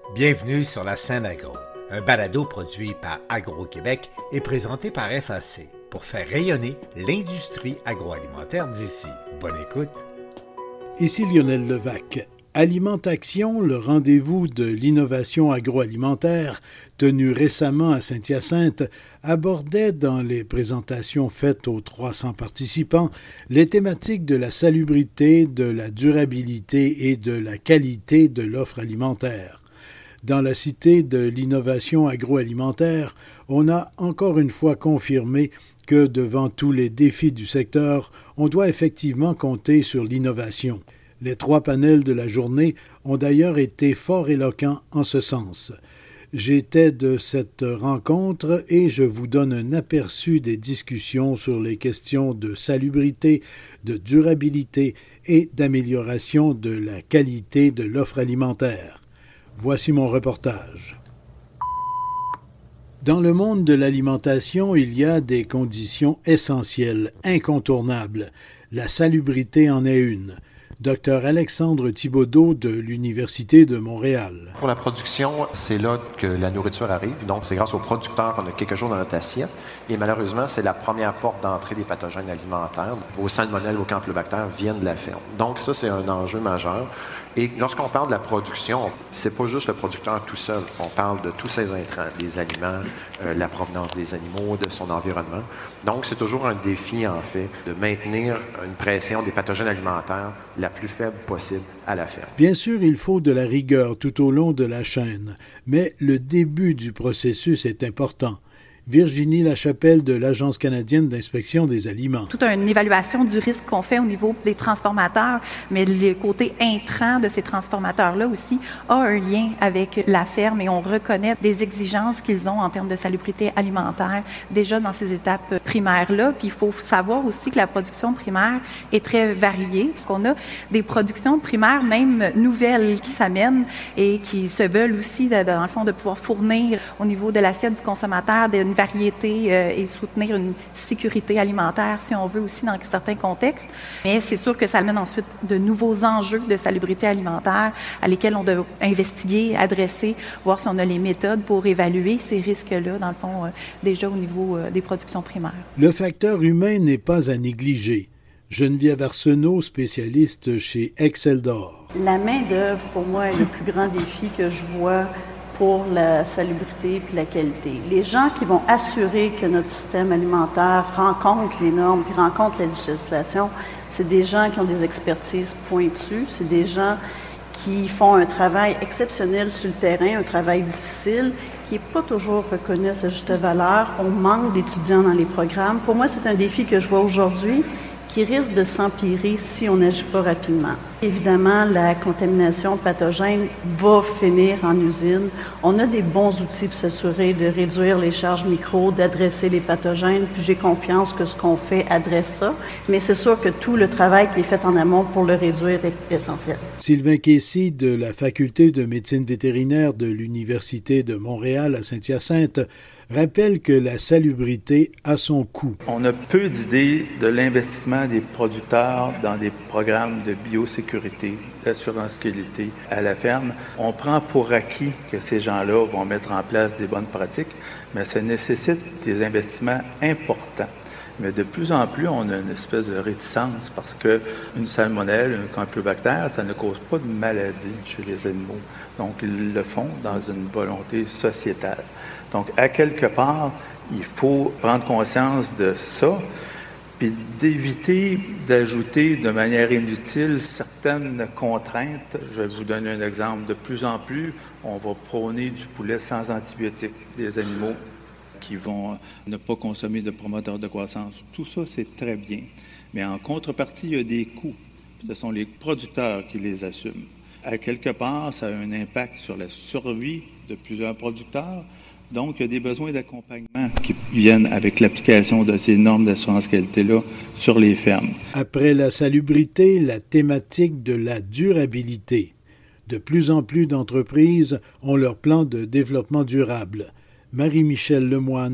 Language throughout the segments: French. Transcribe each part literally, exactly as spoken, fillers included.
Bienvenue sur la scène agro, un balado produit par Agro-Québec et présenté par F A C pour faire rayonner l'industrie agroalimentaire d'ici. Bonne écoute. Ici Lionel Levac. Alimentation, le rendez-vous de l'innovation agroalimentaire, tenu récemment à Saint-Hyacinthe, abordait dans les présentations faites aux trois cents participants les thématiques de la salubrité, de la durabilité et de la qualité de l'offre alimentaire. Dans la Cité de l'innovation agroalimentaire, on a encore une fois confirmé que devant tous les défis du secteur, on doit effectivement compter sur l'innovation. Les trois panels de la journée ont d'ailleurs été fort éloquents en ce sens. J'étais de cette rencontre et je vous donne un aperçu des discussions sur les questions de salubrité, de durabilité et d'amélioration de la qualité de l'offre alimentaire. Voici mon reportage. Dans le monde de l'alimentation, il y a des conditions essentielles, incontournables. La salubrité en est une. Docteur Alexandre Thibodeau de l'Université de Montréal. Pour la production, c'est là que la nourriture arrive. Donc, c'est grâce aux producteurs qu'on a quelque chose dans notre assiette. Et malheureusement, c'est la première porte d'entrée des pathogènes alimentaires. Vos salmonelles, vos campylobactères viennent de la ferme. Donc, ça, c'est un enjeu majeur. Et lorsqu'on parle de la production, c'est pas juste le producteur tout seul. On parle de tous ses intrants, des aliments, euh, la provenance des animaux, de son environnement. Donc, c'est toujours un défi, en fait, de maintenir une pression des pathogènes alimentaires la plus faible possible à la ferme. Bien sûr, il faut de la rigueur tout au long de la chaîne, mais le début du processus est important. Virginie Lachapelle de l'Agence canadienne d'inspection des aliments. Toute une évaluation du risque qu'on fait au niveau des transformateurs, mais le côté intrant de ces transformateurs-là aussi a un lien avec la ferme et on reconnaît des exigences qu'ils ont en termes de salubrité alimentaire déjà dans ces étapes primaires-là. Puis il faut savoir aussi que la production primaire est très variée, parce qu'on a des productions primaires même nouvelles qui s'amènent et qui se veulent aussi, dans le fond, de pouvoir fournir au niveau de l'assiette du consommateur des une variété euh, et soutenir une sécurité alimentaire, si on veut, aussi dans certains contextes. Mais c'est sûr que ça amène ensuite de nouveaux enjeux de salubrité alimentaire à lesquels on doit investiguer, adresser, voir si on a les méthodes pour évaluer ces risques-là, dans le fond, euh, déjà au niveau euh, des productions primaires. Le facteur humain n'est pas à négliger. Geneviève Arsenault, spécialiste chez Exceldor. La main-d'œuvre, pour moi, est le plus grand défi que je vois pour la salubrité puis la qualité. Les gens qui vont assurer que notre système alimentaire rencontre les normes, puis rencontre la législation, c'est des gens qui ont des expertises pointues, c'est des gens qui font un travail exceptionnel sur le terrain, un travail difficile, qui n'est pas toujours reconnu à sa juste valeur. On manque d'étudiants dans les programmes. Pour moi, c'est un défi que je vois aujourd'hui qui risque de s'empirer si on n'agit pas rapidement. Évidemment, la contamination pathogène va finir en usine. On a des bons outils pour s'assurer de réduire les charges micro, d'adresser les pathogènes, puis j'ai confiance que ce qu'on fait adresse ça. Mais c'est sûr que tout le travail qui est fait en amont pour le réduire est essentiel. Sylvain Kessy de la Faculté de médecine vétérinaire de l'Université de Montréal à Saint-Hyacinthe rappelle que la salubrité a son coût. On a peu d'idées de l'investissement des producteurs dans des programmes de biosécurité, d'assurance qualité à la ferme. On prend pour acquis que ces gens-là vont mettre en place des bonnes pratiques, mais ça nécessite des investissements importants. Mais de plus en plus, on a une espèce de réticence parce qu'une salmonelle, un campylobactère, ça ne cause pas de maladie chez les animaux. Donc, ils le font dans une volonté sociétale. Donc, à quelque part, il faut prendre conscience de ça, puis d'éviter d'ajouter de manière inutile certaines contraintes. Je vais vous donner un exemple. De plus en plus, on va prôner du poulet sans antibiotiques, des animaux qui vont ne pas consommer de promoteurs de croissance. Tout ça, c'est très bien. Mais en contrepartie, il y a des coûts. Ce sont les producteurs qui les assument. À quelque part, ça a un impact sur la survie de plusieurs producteurs. Donc, il y a des besoins d'accompagnement qui viennent avec l'application de ces normes d'assurance qualité-là sur les fermes. Après la salubrité, la thématique de la durabilité. De plus en plus d'entreprises ont leur plan de développement durable. Marie-Michèle Lemoine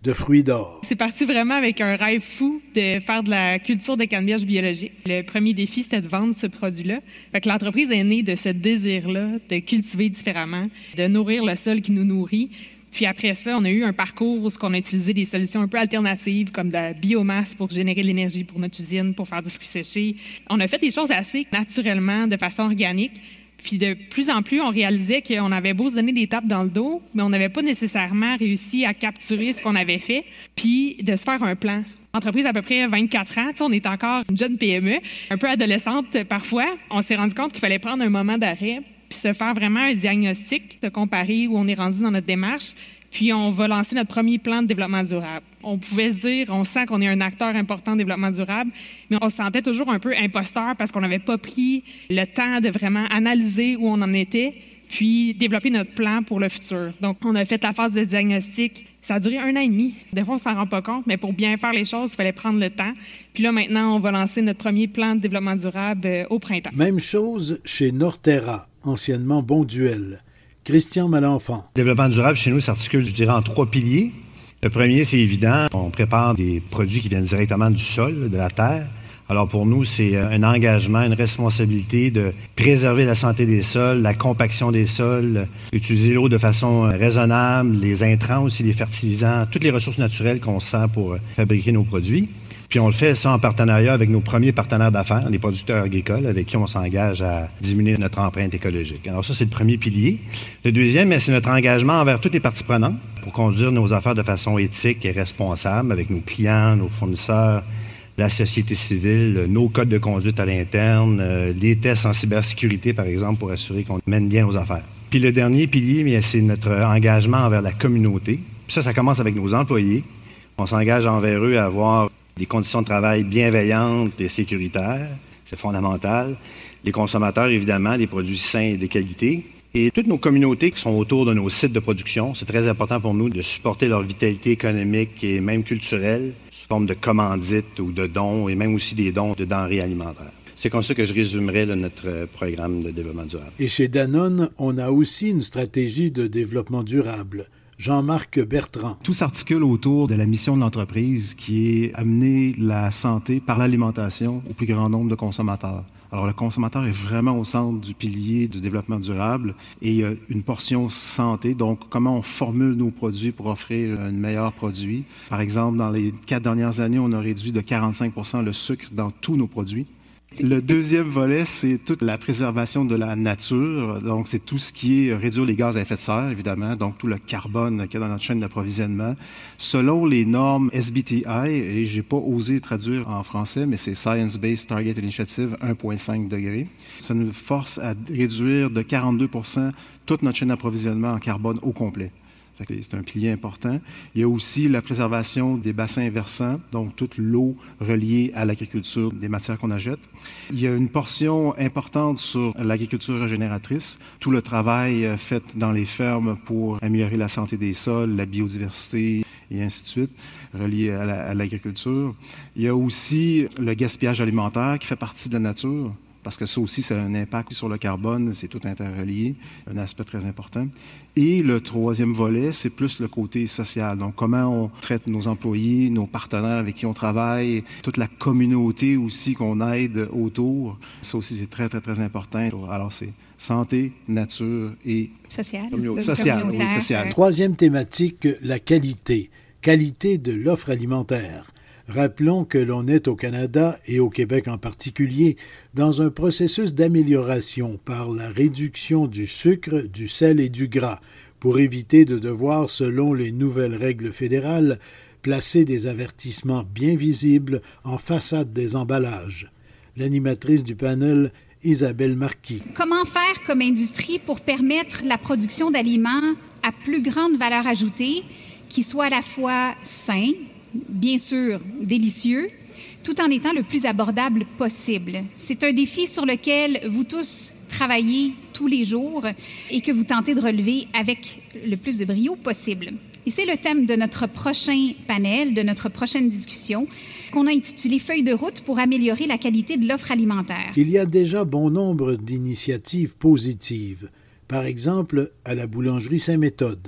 de fruits d'or. C'est parti vraiment avec un rêve fou de faire de la culture de canneberge biologique. Le premier défi, c'était de vendre ce produit-là. Fait que l'entreprise est née de ce désir-là de cultiver différemment, de nourrir le sol qui nous nourrit. Puis après ça, on a eu un parcours où on a utilisé des solutions un peu alternatives, comme de la biomasse pour générer de l'énergie pour notre usine, pour faire du fruit séché. On a fait des choses assez naturellement, de façon organique. Puis de plus en plus, on réalisait qu'on avait beau se donner des tapes dans le dos, mais on n'avait pas nécessairement réussi à capturer ce qu'on avait fait, puis de se faire un plan. Entreprise à peu près vingt-quatre ans, on est encore une jeune P M E, un peu adolescente parfois. On s'est rendu compte qu'il fallait prendre un moment d'arrêt, puis se faire vraiment un diagnostic, de comparer où on est rendu dans notre démarche, puis on va lancer notre premier plan de développement durable. On pouvait se dire, on sent qu'on est un acteur important de développement durable, mais on se sentait toujours un peu imposteur parce qu'on n'avait pas pris le temps de vraiment analyser où on en était, puis développer notre plan pour le futur. Donc, on a fait la phase de diagnostic. Ça a duré un an et demi. Des fois, on ne s'en rend pas compte, mais pour bien faire les choses, il fallait prendre le temps. Puis là, maintenant, on va lancer notre premier plan de développement durable euh, au printemps. Même chose chez Norterra, anciennement Bonduel. Christian Malenfant. Le développement durable chez nous s'articule, je dirais, en trois piliers. Le premier, c'est évident, on prépare des produits qui viennent directement du sol, de la terre. Alors pour nous, c'est un engagement, une responsabilité de préserver la santé des sols, la compaction des sols, utiliser l'eau de façon raisonnable, les intrants aussi, les fertilisants, toutes les ressources naturelles qu'on sent pour fabriquer nos produits. Puis on le fait ça en partenariat avec nos premiers partenaires d'affaires, les producteurs agricoles, avec qui on s'engage à diminuer notre empreinte écologique. Alors ça, c'est le premier pilier. Le deuxième, c'est notre engagement envers toutes les parties prenantes pour conduire nos affaires de façon éthique et responsable avec nos clients, nos fournisseurs, la société civile, nos codes de conduite à l'interne, euh, les tests en cybersécurité, par exemple, pour assurer qu'on mène bien nos affaires. Puis le dernier pilier, bien, c'est notre engagement envers la communauté. Puis ça, ça commence avec nos employés. On s'engage envers eux à avoir des conditions de travail bienveillantes et sécuritaires. C'est fondamental. Les consommateurs, évidemment, des produits sains et de qualité. Et toutes nos communautés qui sont autour de nos sites de production, c'est très important pour nous de supporter leur vitalité économique et même culturelle sous forme de commandites ou de dons et même aussi des dons de denrées alimentaires. C'est comme ça que je résumerais là, notre programme de développement durable. Et chez Danone, on a aussi une stratégie de développement durable. Jean-Marc Bertrand. Tout s'articule autour de la mission de l'entreprise qui est amener la santé par l'alimentation au plus grand nombre de consommateurs. Alors, le consommateur est vraiment au centre du pilier du développement durable et il y a une portion santé, donc comment on formule nos produits pour offrir un meilleur produit. Par exemple, dans les quatre dernières années, on a réduit de quarante-cinq pour cent le sucre dans tous nos produits. Le deuxième volet, c'est toute la préservation de la nature. Donc, c'est tout ce qui est réduire les gaz à effet de serre, évidemment, donc tout le carbone qu'il y a dans notre chaîne d'approvisionnement. Selon les normes S B T I, et j'ai pas osé traduire en français, mais c'est Science Based Target Initiative un virgule cinq degrés. Ça nous force à réduire de quarante-deux pour cent toute notre chaîne d'approvisionnement en carbone au complet. C'est un pilier important. Il y a aussi la préservation des bassins versants, donc toute l'eau reliée à l'agriculture, des matières qu'on achète. Il y a une portion importante sur l'agriculture régénératrice, tout le travail fait dans les fermes pour améliorer la santé des sols, la biodiversité et ainsi de suite, relié à, la, à l'agriculture. Il y a aussi le gaspillage alimentaire qui fait partie de la nature, parce que ça aussi, ça a un impact sur le carbone, c'est tout interrelié, un aspect très important. Et le troisième volet, c'est plus le côté social. Donc, comment on traite nos employés, nos partenaires avec qui on travaille, toute la communauté aussi qu'on aide autour. Ça aussi, c'est très, très, très important. Alors, c'est santé, nature et... Social. Communauté. Social, oui, social. Troisième thématique, la qualité. Qualité de l'offre alimentaire. Rappelons que l'on est au Canada et au Québec en particulier dans un processus d'amélioration par la réduction du sucre, du sel et du gras pour éviter de devoir, selon les nouvelles règles fédérales, placer des avertissements bien visibles en façade des emballages. L'animatrice du panel, Isabelle Marquis. Comment faire comme industrie pour permettre la production d'aliments à plus grande valeur ajoutée qui soient à la fois sains, bien sûr délicieux, tout en étant le plus abordable possible. C'est un défi sur lequel vous tous travaillez tous les jours et que vous tentez de relever avec le plus de brio possible. Et c'est le thème de notre prochain panel, de notre prochaine discussion, qu'on a intitulé « Feuille de route pour améliorer la qualité de l'offre alimentaire ». Il y a déjà bon nombre d'initiatives positives. Par exemple, à la boulangerie Saint-Méthode.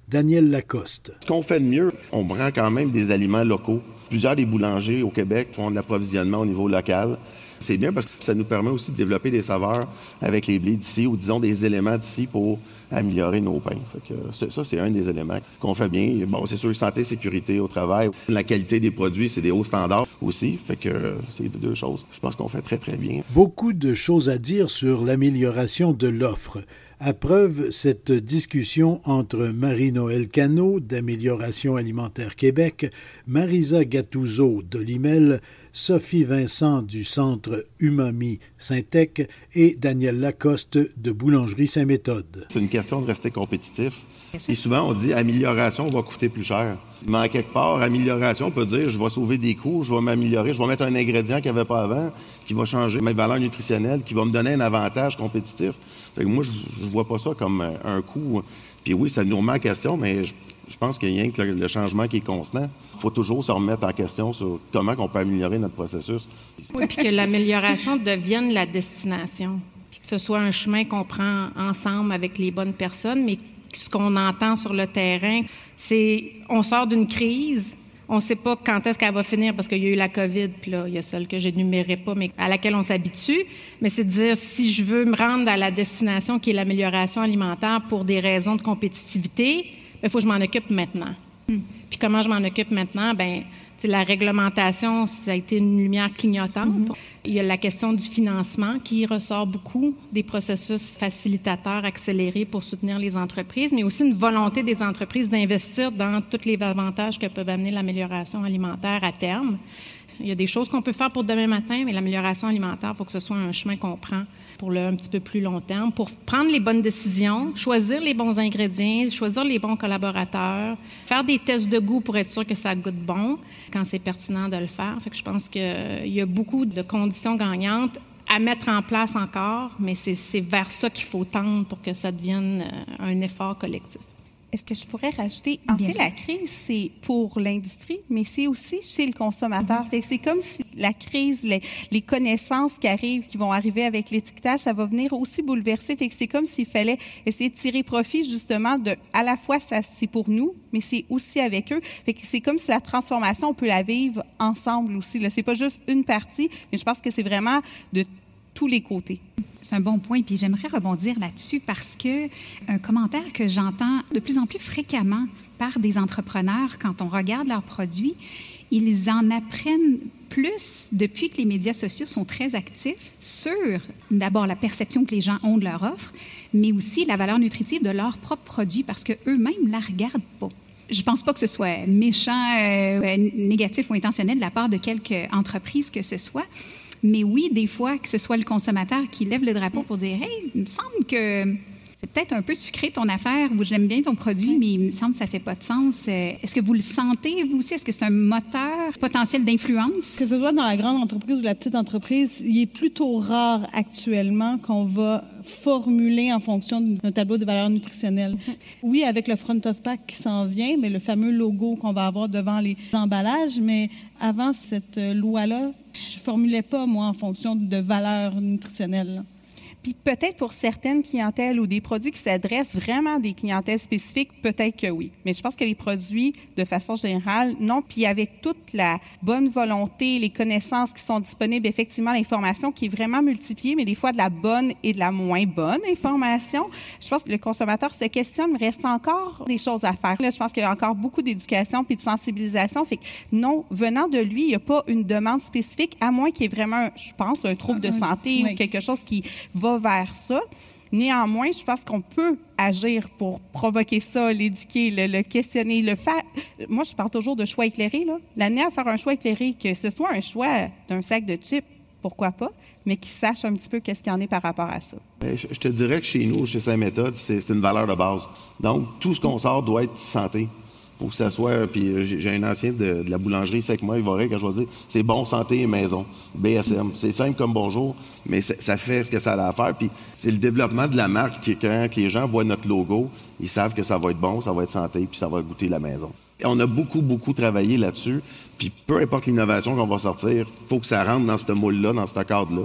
Daniel Lacoste. Ce qu'on fait de mieux, on prend quand même des aliments locaux. Plusieurs des boulangers au Québec font de l'approvisionnement au niveau local. C'est bien parce que ça nous permet aussi de développer des saveurs avec les blés d'ici ou disons des éléments d'ici pour améliorer nos pains. Fait que ça, c'est un des éléments qu'on fait bien. Bon, c'est sûr, santé, sécurité au travail. La qualité des produits, c'est des hauts standards aussi. Fait que c'est deux choses. Je pense qu'on fait très, très bien. Beaucoup de choses à dire sur l'amélioration de l'offre. À preuve, cette discussion entre Marie-Noëlle Cano d'Amélioration alimentaire Québec, Marisa Gattuso de l'I M E L, Sophie Vincent du Centre Umami Syntec et Daniel Lacoste de Boulangerie Saint-Méthode. C'est une question de rester compétitif. Et souvent, on dit « amélioration va coûter plus cher ». Mais en quelque part, amélioration, on peut dire « je vais sauver des coûts, je vais m'améliorer, je vais mettre un ingrédient qu'il n'y avait pas avant, qui va changer mes valeurs nutritionnelles, qui va me donner un avantage compétitif ». Fait que moi, je ne vois pas ça comme un coût. Puis oui, ça nous remet en question, mais je, je pense qu'il y a rien que le, le changement qui est constant. Il faut toujours se remettre en question sur comment on peut améliorer notre processus. Oui, puis que l'amélioration devienne la destination. Puis que ce soit un chemin qu'on prend ensemble avec les bonnes personnes, mais ce qu'on entend sur le terrain, c'est on sort d'une crise, on ne sait pas quand est-ce qu'elle va finir parce qu'il y a eu la COVID, puis là, il y a celle que je n'énumérais pas, mais à laquelle on s'habitue. Mais c'est de dire, si je veux me rendre à la destination qui est l'amélioration alimentaire pour des raisons de compétitivité, il faut que je m'en occupe maintenant. Mm. Puis comment je m'en occupe maintenant? Bien, la réglementation, ça a été une lumière clignotante. Mm-hmm. Il y a la question du financement qui ressort beaucoup, des processus facilitateurs accélérés pour soutenir les entreprises, mais aussi une volonté des entreprises d'investir dans tous les avantages que peuvent amener l'amélioration alimentaire à terme. Il y a des choses qu'on peut faire pour demain matin, mais l'amélioration alimentaire, il faut que ce soit un chemin qu'on prend pour le un petit peu plus long terme, pour prendre les bonnes décisions, choisir les bons ingrédients, choisir les bons collaborateurs, faire des tests de goût pour être sûr que ça goûte bon quand c'est pertinent de le faire. Fait que je pense qu'il y a beaucoup de conditions gagnantes à mettre en place encore, mais c'est, c'est vers ça qu'il faut tendre pour que ça devienne un effort collectif. Est-ce que je pourrais rajouter? En Bien fait, sûr. La crise, c'est pour l'industrie, mais c'est aussi chez le consommateur. Mm-hmm. Fait que c'est comme si la crise, les, les connaissances qui arrivent, qui vont arriver avec l'étiquetage, ça va venir aussi bouleverser. Fait que c'est comme s'il fallait essayer de tirer profit, justement, de, à la fois, ça, c'est pour nous, mais c'est aussi avec eux. Fait que c'est comme si la transformation, on peut la vivre ensemble aussi. Là. C'est pas juste une partie, mais je pense que c'est vraiment de tous les côtés. C'est un bon point, puis j'aimerais rebondir là-dessus parce que un commentaire que j'entends de plus en plus fréquemment par des entrepreneurs quand on regarde leurs produits, ils en apprennent plus depuis que les médias sociaux sont très actifs sur d'abord la perception que les gens ont de leur offre, mais aussi la valeur nutritive de leurs propres produits parce qu'eux-mêmes la regardent pas. Je pense pas que ce soit méchant, euh, négatif ou intentionnel de la part de quelque entreprise que ce soit. Mais oui, des fois, que ce soit le consommateur qui lève le drapeau pour dire « Hey, il me semble que c'est peut-être un peu sucré ton affaire ou j'aime bien ton produit, mais il me semble que ça ne fait pas de sens. » Est-ce que vous le sentez, vous aussi? Est-ce que c'est un moteur potentiel d'influence? Que ce soit dans la grande entreprise ou la petite entreprise, il est plutôt rare actuellement qu'on va formuler en fonction d'un tableau de valeurs nutritionnelles. Oui, avec le front of pack qui s'en vient, mais le fameux logo qu'on va avoir devant les emballages, mais avant cette loi-là, je ne formulais pas, moi, en fonction de valeurs nutritionnelles. Puis peut-être pour certaines clientèles ou des produits qui s'adressent vraiment à des clientèles spécifiques, peut-être que oui. Mais je pense que les produits, de façon générale, non. Puis avec toute la bonne volonté, les connaissances qui sont disponibles, effectivement, l'information qui est vraiment multipliée, mais des fois de la bonne et de la moins bonne information, je pense que le consommateur se questionne, mais reste encore des choses à faire. Là, je pense qu'il y a encore beaucoup d'éducation puis de sensibilisation. Fait que non, venant de lui, il n'y a pas une demande spécifique, à moins qu'il y ait vraiment, je pense, un trouble de santé oui. ou quelque chose qui va vers ça. Néanmoins, je pense qu'on peut agir pour provoquer ça, l'éduquer, le, le questionner, le faire. Moi, je parle toujours de choix éclairés. Là. L'amener à faire un choix éclairé, que ce soit un choix d'un sac de chips, pourquoi pas, mais qu'il sache un petit peu qu'est-ce qu'il y en est par rapport à ça. Je te dirais que chez nous, chez Saint-Méthode, c'est, c'est une valeur de base. Donc, tout ce qu'on sort doit être santé. Pour que ça soit, puis j'ai un ancien de, de la boulangerie, c'est avec moi, il va rire quand je vais dire, c'est bon, santé et maison, B S M. C'est simple comme bonjour, mais ça fait ce que ça a à faire. Puis c'est le développement de la marque qui, quand les gens voient notre logo, ils savent que ça va être bon, ça va être santé, puis ça va goûter la maison. Et on a beaucoup, beaucoup travaillé là-dessus, puis peu importe l'innovation qu'on va sortir, il faut que ça rentre dans ce moule-là, dans ce cadre-là.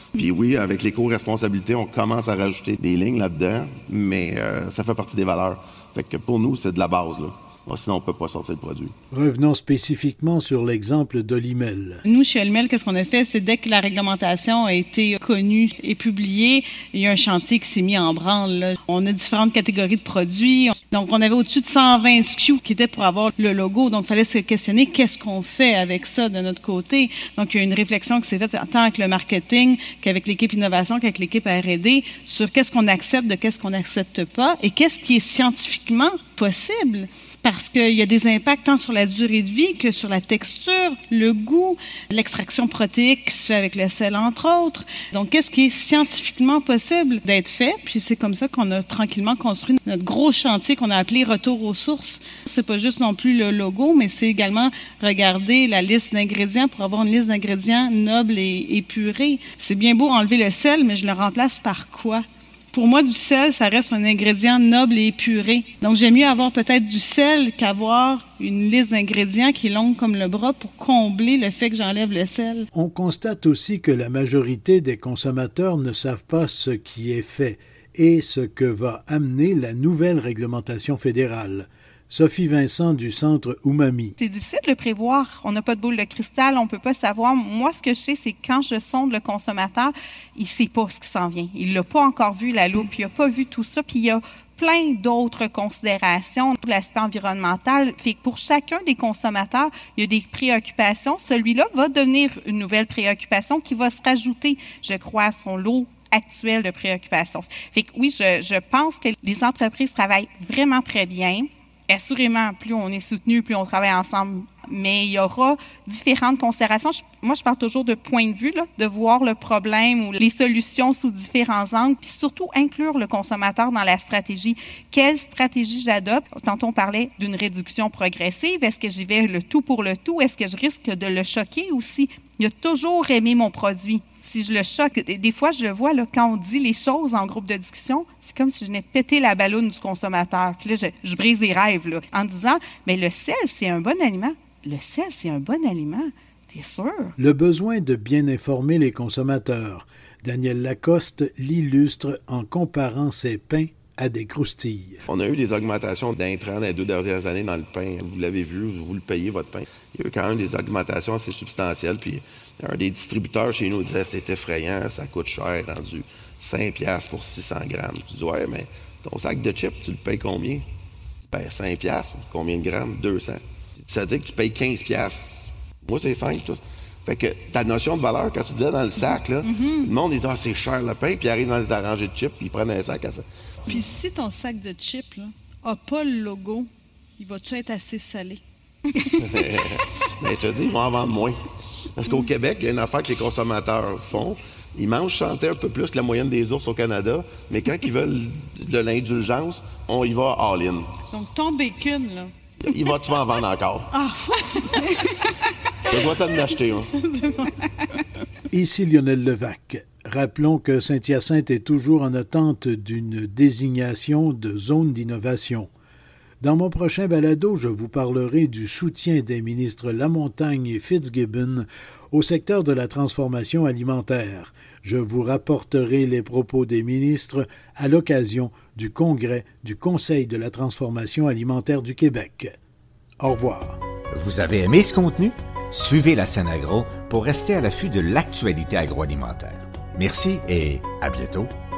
Puis oui, avec l'éco-responsabilité, on commence à rajouter des lignes là-dedans, mais euh, ça fait partie des valeurs. Fait que pour nous, c'est de la base, là. Sinon, on ne peut pas sortir le produit. Revenons spécifiquement sur l'exemple d'Olimel. Nous, chez Olimel, qu'est-ce qu'on a fait? C'est dès que la réglementation a été connue et publiée, il y a un chantier qui s'est mis en branle, là. On a différentes catégories de produits. Donc, on avait au-dessus de cent vingt S K U qui étaient pour avoir le logo. Donc, il fallait se questionner qu'est-ce qu'on fait avec ça de notre côté. Donc, il y a une réflexion qui s'est faite tant avec le marketing qu'avec l'équipe innovation qu'avec l'équipe R et D sur qu'est-ce qu'on accepte de qu'est-ce qu'on n'accepte pas et qu'est-ce qui est scientifiquement possible. Parce qu'il y a des impacts tant sur la durée de vie que sur la texture, le goût, l'extraction protéique qui se fait avec le sel, entre autres. Donc, qu'est-ce qui est scientifiquement possible d'être fait? Puis c'est comme ça qu'on a tranquillement construit notre gros chantier qu'on a appelé « Retour aux sources ». C'est pas juste non plus le logo, mais c'est également regarder la liste d'ingrédients pour avoir une liste d'ingrédients nobles et épurés. C'est bien beau enlever le sel, mais je le remplace par quoi? Pour moi, du sel, ça reste un ingrédient noble et épuré. Donc, j'aime mieux avoir peut-être du sel qu'avoir une liste d'ingrédients qui est longue comme le bras pour combler le fait que j'enlève le sel. On constate aussi que la majorité des consommateurs ne savent pas ce qui est fait et ce que va amener la nouvelle réglementation fédérale. Sophie Vincent du Centre Umami. C'est difficile de le prévoir. On n'a pas de boule de cristal, on ne peut pas savoir. Moi, ce que je sais, c'est que quand je sonde le consommateur, il ne sait pas ce qui s'en vient. Il ne l'a pas encore vu, la loupe, il n'a pas vu tout ça. Puis il y a plein d'autres considérations, l'aspect environnemental. Fait que pour chacun des consommateurs, il y a des préoccupations. Celui-là va devenir une nouvelle préoccupation qui va se rajouter, je crois, à son lot actuel de préoccupations. Fait que oui, je, je pense que les entreprises travaillent vraiment très bien. Assurément, plus on est soutenu, plus on travaille ensemble. Mais il y aura différentes considérations. Je, moi, je parle toujours de point de vue, là, de voir le problème ou les solutions sous différents angles, puis surtout inclure le consommateur dans la stratégie. Quelle stratégie j'adopte? Tantôt, on parlait d'une réduction progressive. Est-ce que j'y vais le tout pour le tout? Est-ce que je risque de le choquer aussi? Il a toujours aimé mon produit. Si je le choque, des fois, je le vois, là, quand on dit les choses en groupe de discussion, c'est comme si je venais péter la balloune du consommateur. Puis là, je, je brise des rêves, là, en disant, mais le sel, c'est un bon aliment. Le sel, c'est un bon aliment. T'es sûr? Le besoin de bien informer les consommateurs. Daniel Lacoste l'illustre en comparant ses pains à des croustilles. On a eu des augmentations d'intrants dans les deux dernières années dans le pain. Vous l'avez vu, vous le payez, votre pain. Il y a eu quand même des augmentations assez substantielles. Puis un des distributeurs chez nous disait c'est effrayant, ça coûte cher, rendu cinq piastres pour six cents grammes. Je dis ouais, mais ton sac de chips, tu le payes combien? Ben cinq piastres, combien de grammes? deux cents. Ça veut dire que tu payes quinze piastres. Moi, c'est cinq, tout. Fait que ta notion de valeur, quand tu disais dans le sac, là, mm-hmm. le monde dit ah, c'est cher le pain, puis ils arrivent dans les arrangées de chips, puis ils prennent un sac à ça. Puis si ton sac de chips n'a pas le logo, il va-tu être assez salé? Mais je te dis, ils vont en vendre moins. Parce qu'au Québec, il y a une affaire que les consommateurs font. Ils mangent chanter un peu plus que la moyenne des ours au Canada, mais quand ils veulent de l'indulgence, on y va all-in. Donc ton bacon, là... Il va, tu vas en vendre encore. Ah! Je vais t'en acheter un. Ici Lionel Levac. Rappelons que Saint-Hyacinthe est toujours en attente d'une désignation de zone d'innovation. Dans mon prochain balado, je vous parlerai du soutien des ministres Lamontagne et Fitzgibbon au secteur de la transformation alimentaire. Je vous rapporterai les propos des ministres à l'occasion du congrès du Conseil de la transformation alimentaire du Québec. Au revoir. Vous avez aimé ce contenu? Suivez la Scène Agro pour rester à l'affût de l'actualité agroalimentaire. Merci et à bientôt.